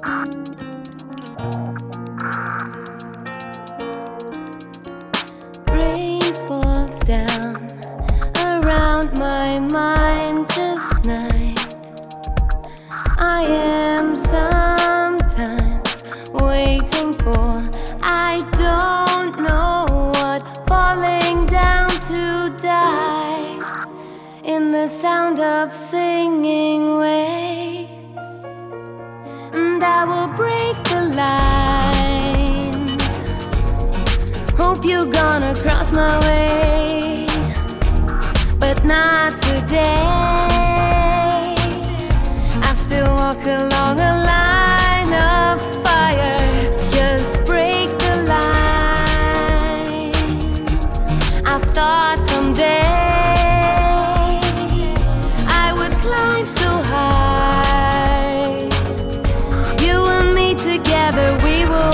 Rain falls down around my mind just night. I am sometimes waiting for, I don't know what, falling down to die in the sound of singing waves. And I will break the lines. Hope you're gonna cross my way, but not today. I still walk along a line of fire. Just break the lines. I thought someday I would climb so high. You and me together, we will